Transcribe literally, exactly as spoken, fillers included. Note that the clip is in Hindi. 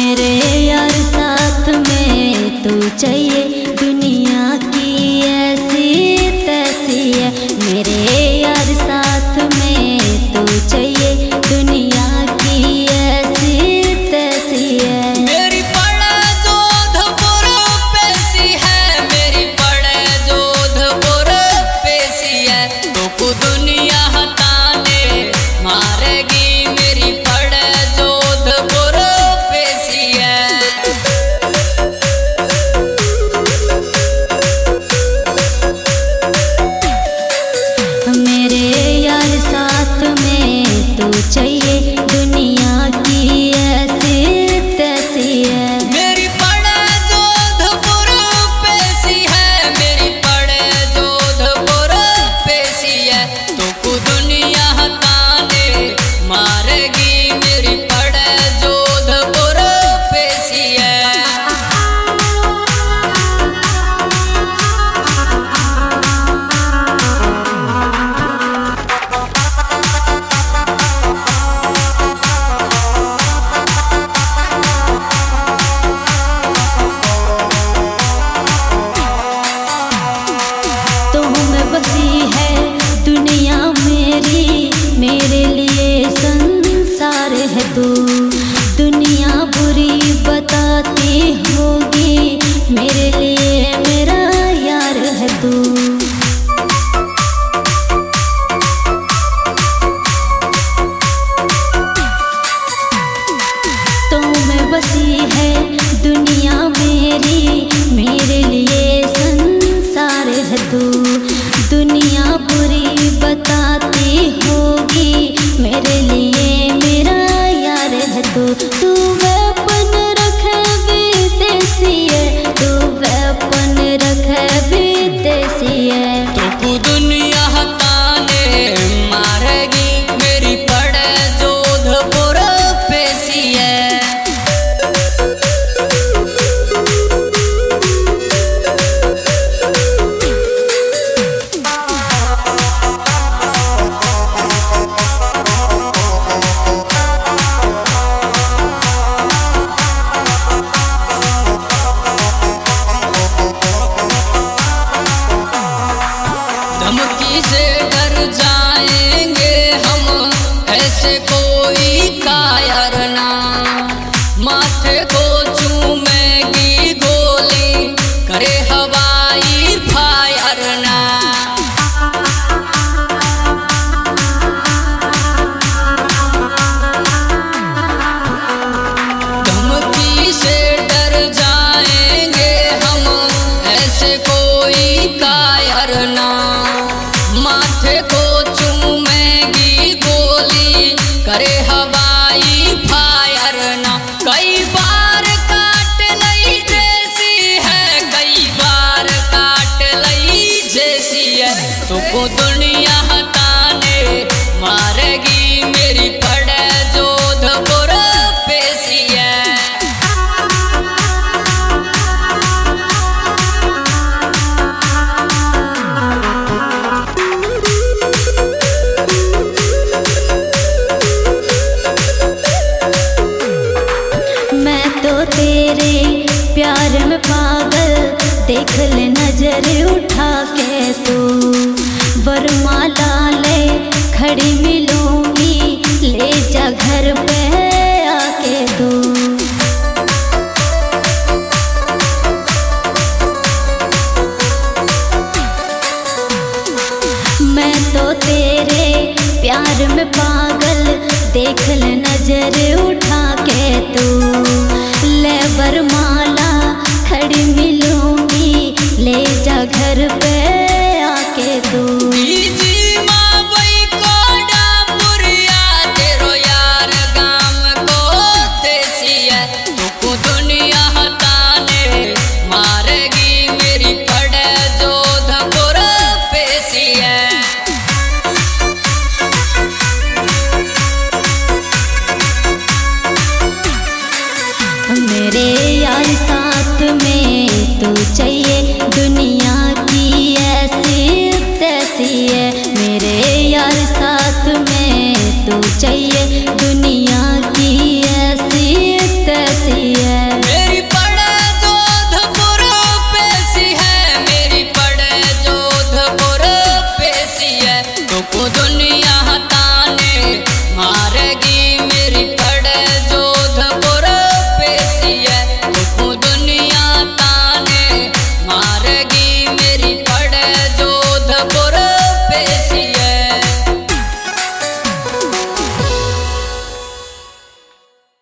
मेरे यार साथ में तू चाहिए, दुनिया की ऐसी तैसी है। मेरे यार साथ में तू चाहिए, दुनिया की ऐसी तैसी है। मेरी पड़े जोधपुर पेशी है, मेरी पड़े जोधपुर पेशी है। तो को दुनिया हटाने मारेगी, मेरी पड़े जोधपुर पेशी है। मेरे यार साथ में तू चाहिए, दुनिया की ऐसी तैसी है। मेरी पड़े जोधपुर पेशी है, मेरी पड़े जोधपुर पेशी है। तो को दुनिया हटाने मारेगी, मेरी पड़े जोधपुर पेशी है। बसी है दुनिया मेरी, मेरे लिए संसार है तू। दुनिया बुरी बताती होगी, मेरे लिए मेरा यार है तू। तो मैं बसी है दुनिया मेरी, मेरे लिए संसार है तू। दुनिया बुरी बताती होगी, मेरे लिए मेरा यार है तू। तू वेपन रखे विदेशी है, तू वेपन रखे विदेशी है। तो को दुनिया हटाने मारेगी, मेरी पड़े जोधपुर पेशी है। धमकी से डर जाएंगे हम, ऐसे कोई कायर ना। माथे को चूमेगी गोली, करे हवाई फायर ना। धमकी से डर जाएंगे हम, ऐसे कोई कायर ना। माथे को चूमेगी गोली, करे हवाई फायर ना। कई बार काट लई जैसी है, कई बार काट लई जैसी है। तो को दुनिया हटाने मारेगी, मेरी पड़े जोधपुर पेशी है। तेरे प्यार में पागल, देख ले नजर उठा के तू। वरमाला ले खड़ी मिलूंगी, ले जा घर पे आके तू। मैं तो तेरे प्यार में पागल, देख ले नजर उठा के तू। ले वरमाला खड़ी मिलूंगी, ले जा घर पे आके तू। तेरो यार गाम को देसी है। तो को दुनिया हटाने मारेगी, मेरी पड़े जोधपुर पेशी है। मेरे यार सा